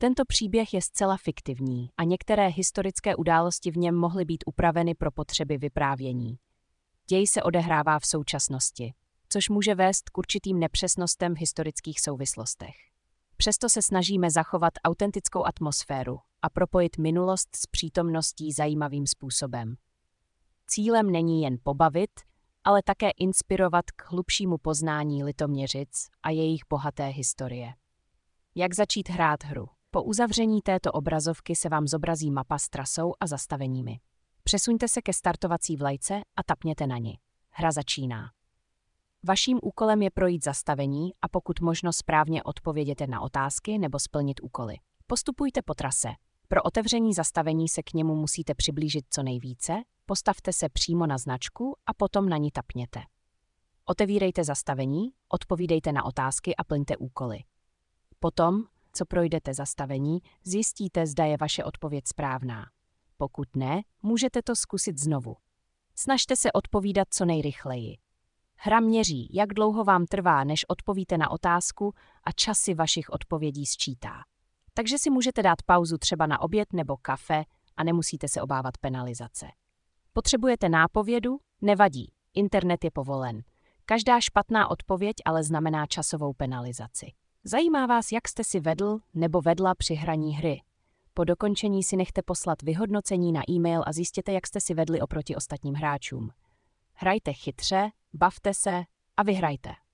Tento příběh je zcela fiktivní a některé historické události v něm mohly být upraveny pro potřeby vyprávění. Děj se odehrává v současnosti, což může vést k určitým nepřesnostem v historických souvislostech. Přesto se snažíme zachovat autentickou atmosféru a propojit minulost s přítomností zajímavým způsobem. Cílem není jen pobavit, ale také inspirovat k hlubšímu poznání Litoměřic a jejich bohaté historie. Jak začít hrát hru? Po uzavření této obrazovky se vám zobrazí mapa s trasou a zastaveními. Přesuňte se ke startovací vlajce a tapněte na ni. Hra začíná. Vaším úkolem je projít zastavení a pokud možno správně odpověděte na otázky nebo splnit úkoly. Postupujte po trase. Pro otevření zastavení se k němu musíte přiblížit co nejvíce, postavte se přímo na značku a potom na ní tapněte. Otevírejte zastavení, odpovídejte na otázky a plňte úkoly. Potom, co projdete zastavení, zjistíte, zda je vaše odpověď správná. Pokud ne, můžete to zkusit znovu. Snažte se odpovídat co nejrychleji. Hra měří, jak dlouho vám trvá, než odpovíte na otázku a časy vašich odpovědí sčítá. Takže si můžete dát pauzu třeba na oběd nebo kafe a nemusíte se obávat penalizace. Potřebujete nápovědu? Nevadí, internet je povolen. Každá špatná odpověď ale znamená časovou penalizaci. Zajímá vás, jak jste si vedl nebo vedla při hraní hry? Po dokončení si nechte poslat vyhodnocení na e-mail a zjistěte, jak jste si vedli oproti ostatním hráčům. Hrajte chytře, bavte se a vyhrajte.